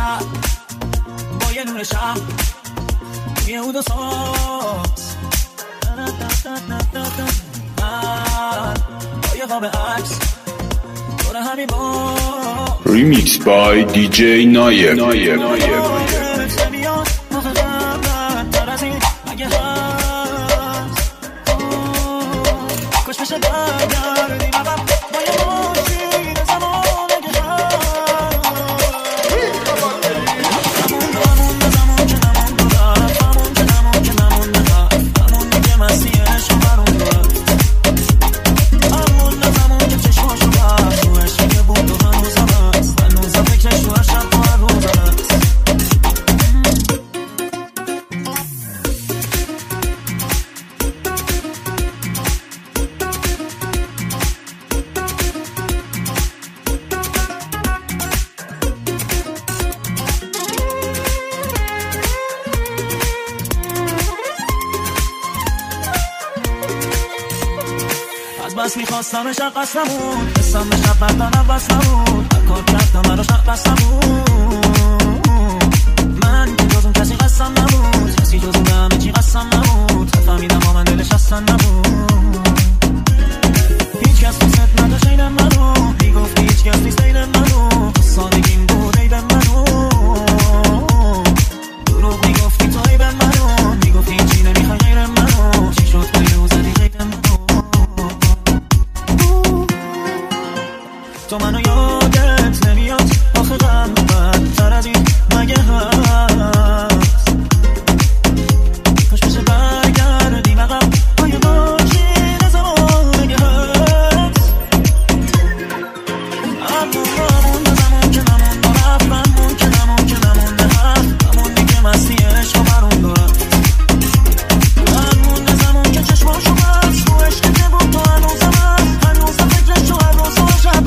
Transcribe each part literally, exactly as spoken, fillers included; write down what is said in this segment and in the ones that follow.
شب با یه نور شب یه اود و ساز با یه قاب عکس دور همی باز Remix by دی جی نایب. کش بشه برگردیم عقب با یه ماشین زمان اگه هست همون که نمون دو رفت همون که نمون که نمون نفت همون که مسیحش رو برون دارد همون نزمون که چشماشو بست رو عشقی که بود و هنوزم هست هنوزم فکرش رو شب و هر روز هست بس میخواستمش عقص نمون قسم به شب بردن عوض نمون هر کار کردم براش نقص نمون من که جز اون کسی قسم نبود کسی جز اون به همه چی قسم نبود فهمیدم با من دلش اصلا نبود هیچ کس دوست نداشت عین منو میگفتی هیچ کس نیست عین منو سادگیم بود عیب منو دروغ میگفتی تو عیب منو میگفتی هیچی نمیخوای غیر منو چی شد بیرو زدی غیر منو تو منو یادت نمیاد آخه غم بدتر از این مگه هست کاش بشه برگردیم عقب با یه ماشین زمان اگه هست همون همون زمان که نمون دو رفت همون که نمون که نمون نهفت همونی که مسیحش رو برون دارد همون زمان که چشماشو بست رو عشقی که بود تو هنوزم هست هنوزم فکرش تو هر روز و شب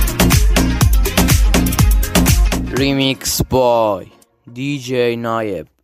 Remix by دی جی نایب.